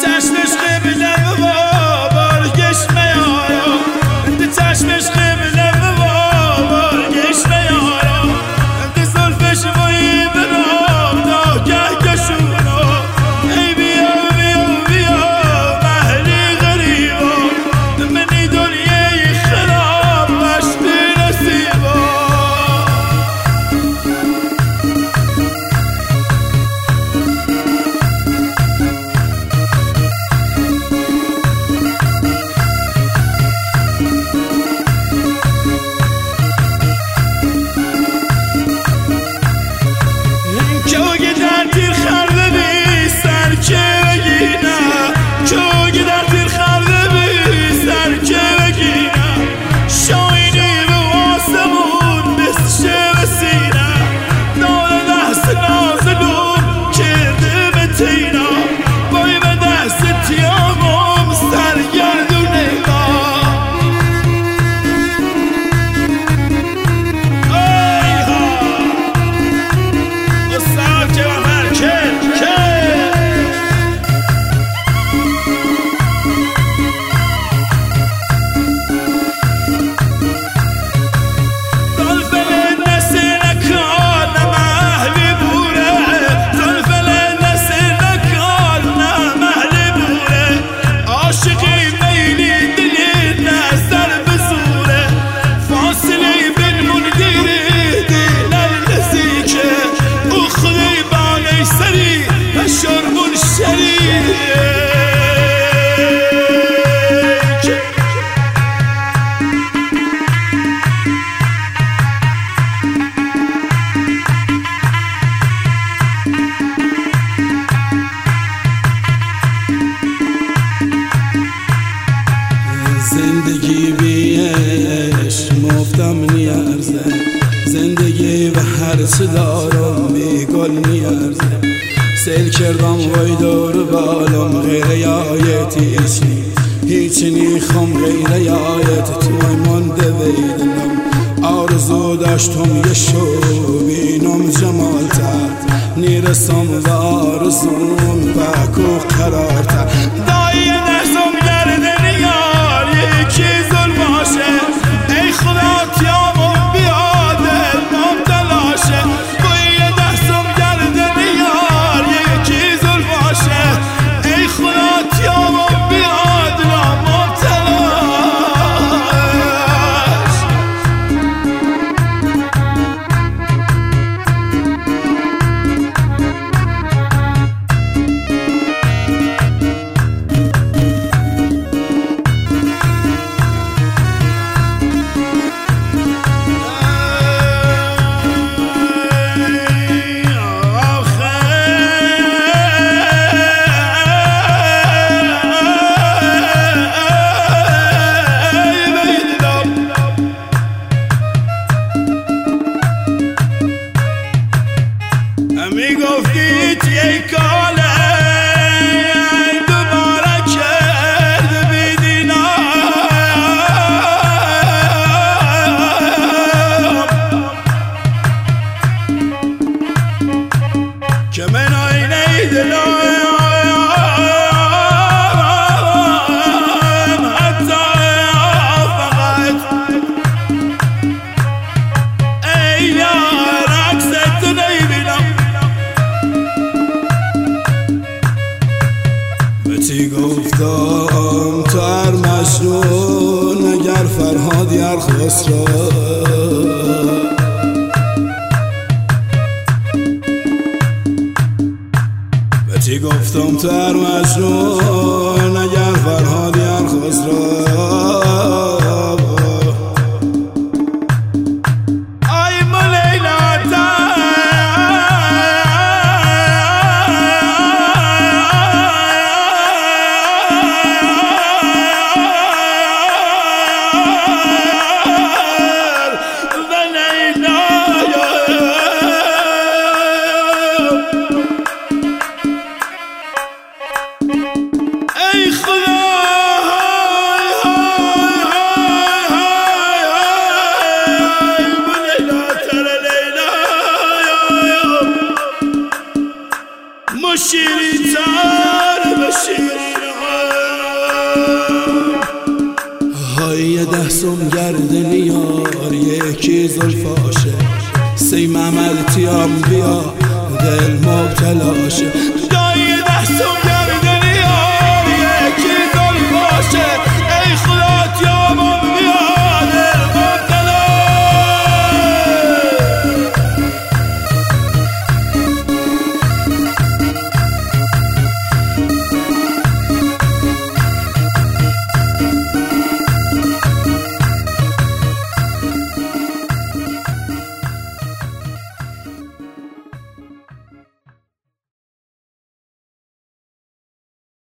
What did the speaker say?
چشمش قبله بابار گشمه یارا انت چشمش قبله بابار گشمه یارا انت زلفش وی برام دا گه گشونا ای بیا بیا بیا مهلی غریبا منی دنیای خراب مشتی نصیبا زندگی بیش مفتم نیارزه زندگی و هر چه دارم بیگل نیارزه سیل کردم وای دور بالم غیر آیتی هیچ نیخم غیر آیت توی منده بیدنم آرزو داشتم یه شو بینم جمالتر نیرسم و آرزوم بکو قرارتر دایی نرسم گردن یار یکی ظلم باشه ای خدا تیامم بیاده نام تلاشه بایی نرسم گردن یار یکی ظلم باشه ای خدا تیامم بیاده نام تلاش میگفتید یک کاله دوباره کرد بیدینم که من آینه دلم حتی فقط ای یار عکست نمیبینم بهتی گفتم تو هر مجنون اگر فرهاد یار خسرو بهتی گفتم تو هر مجنون اگر فرهاد یار خسرو شیرین تر به شیرین خواهی 10 سم گردنی یار یکی زلفاشه سیم عمل تیام بیا دل مبتلاشه